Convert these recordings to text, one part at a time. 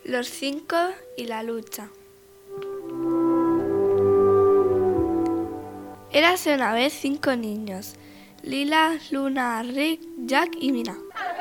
Los 5 y la lucha. Érase una vez 5 niños: Lila, Luna, Rick, Jack y Mina.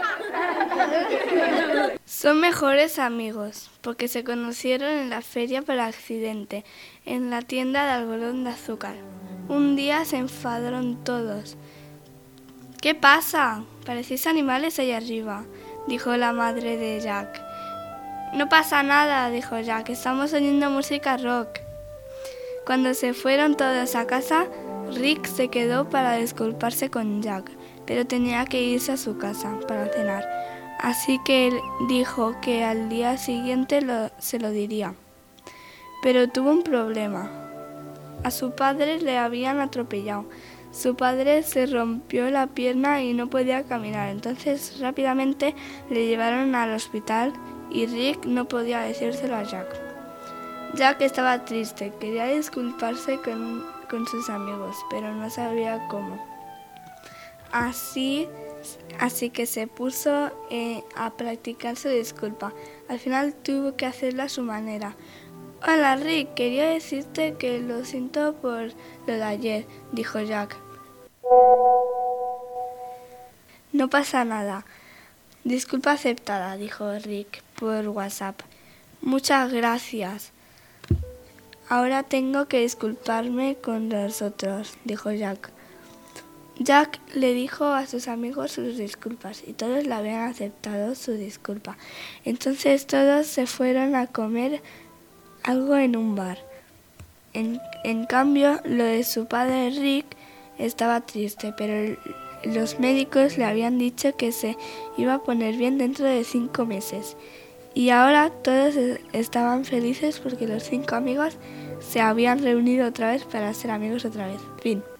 Son mejores amigos porque se conocieron en la feria por accidente, en la tienda de algodón de azúcar. Un día se enfadaron todos. ¿Qué pasa? Parecéis animales allá arriba, dijo la madre de Jack. No pasa nada, dijo Jack, estamos oyendo música rock. Cuando se fueron todos a casa, Rick se quedó para disculparse con Jack, pero tenía que irse a su casa para cenar. Así que él dijo que al día siguiente se lo diría. Pero tuvo un problema. A su padre le habían atropellado. Su padre se rompió la pierna y no podía caminar. Entonces rápidamente le llevaron al hospital y Rick no podía decírselo a Jack. Jack estaba triste, quería disculparse con sus amigos, pero no sabía cómo. Así que se puso a practicar su disculpa. Al final tuvo que hacerla a su manera. Hola Rick, quería decirte que lo siento por lo de ayer, dijo Jack. No pasa nada. Disculpa aceptada, dijo Rick por WhatsApp. Muchas gracias. Ahora tengo que disculparme con los otros, dijo Jack. Jack le dijo a sus amigos sus disculpas y todos le habían aceptado su disculpa. Entonces todos se fueron a comer algo en un bar. En cambio, lo de su padre Rick estaba triste, pero los médicos le habían dicho que se iba a poner bien dentro de 5 meses. Y ahora todos estaban felices porque los 5 amigos se habían reunido otra vez para ser amigos otra vez. Fin.